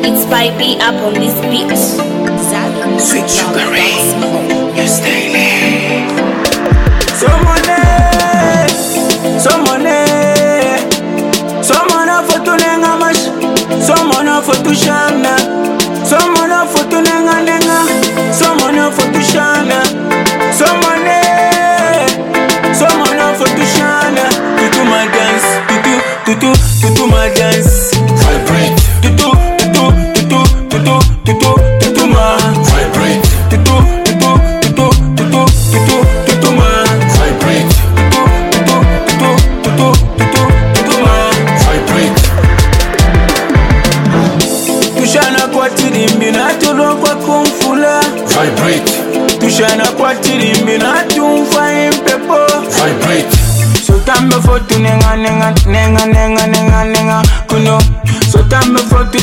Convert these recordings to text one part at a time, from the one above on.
It's by B up on this beat. Sweet sugar ray, you stay there. Someone for to nenga mash, someone for to shana, someone for to nenga, someone for to shana, someone for to shana, to my dance, to my dance, Vibrate, to my vibrate, to my vibrate, vibrate, tushana kwa tirimbi na tulokwa kumfula, vibrate, tushana kwa tirimbi na tumfa impepo, vibrate, so tambe for tu nenga kuno, so tambe for tu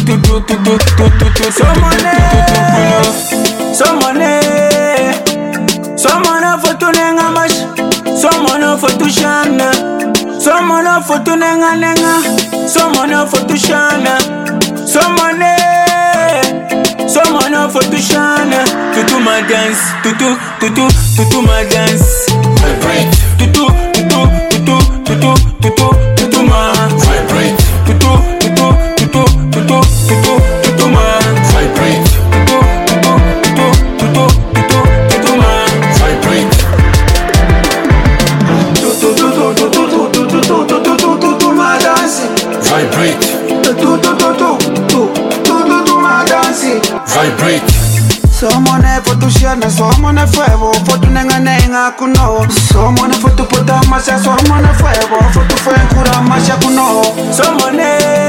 someone for tu nenga mash, someone for tu shana, someone for tu nenga, someone for tu shana, someone for tu shana, to my dance, to my dance, vibrate, to my vibrate, to my vibrate, vibrate, vibrate, vibrate, someone for to shana, someone for to nenga kuno, someone for to put a masha, someone for to find kura masha kuno, someone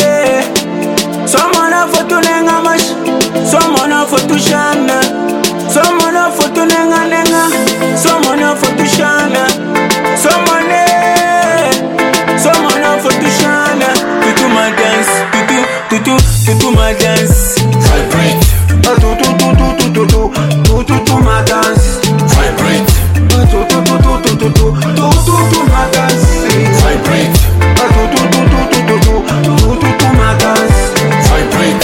for to nenga mash, someone for to shana, someone for to nenga, someone for to shana, someone for to shana, to my dance, to my dance, vibrate, to my dance, vibrate, to my dance, vibrate, to my dance. vibrate.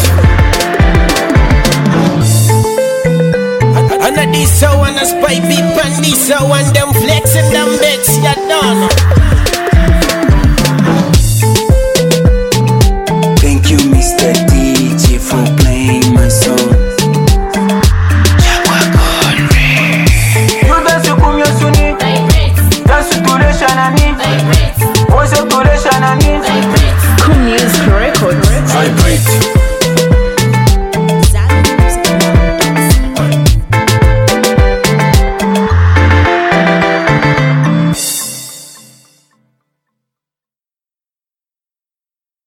And this so and a spy beep and this so and them flexing them bets, you done.